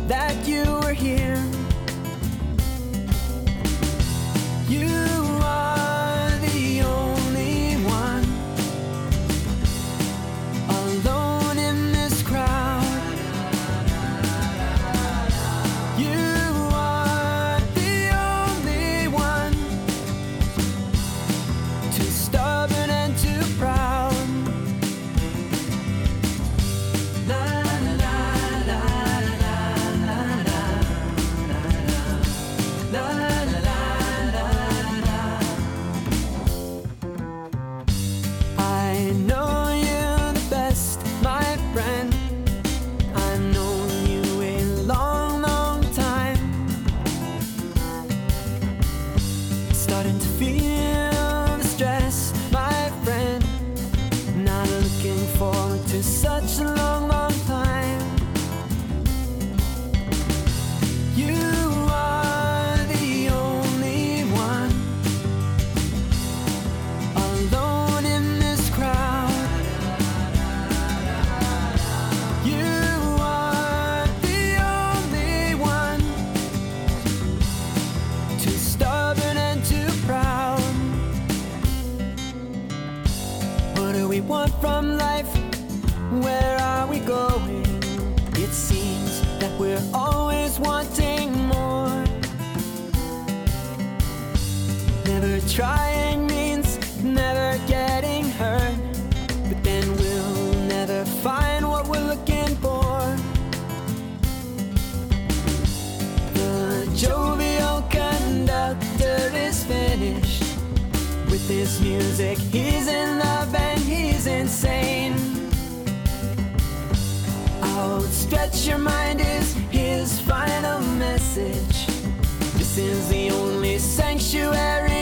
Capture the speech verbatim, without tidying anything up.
that you were here. You are the only one, alone in this crowd. You are the only one, too stubborn and too proud. La la la la la la la la la la la la. I know you're the best, my friend. I've known you a long, long time. Starting to feel the stress, my friend. Not looking forward to such a long, long time. You are the only one, alone in this crowd. You are the only one, too stubborn and too proud. What do we want from life? Where are we going? It seems that we're always wanting more. Never trying means never getting hurt, but then we'll never find what we're looking for. The jovial conductor is finished with his music. He's in love and he's insane. Outstretch your mind is his final message. This is the only sanctuary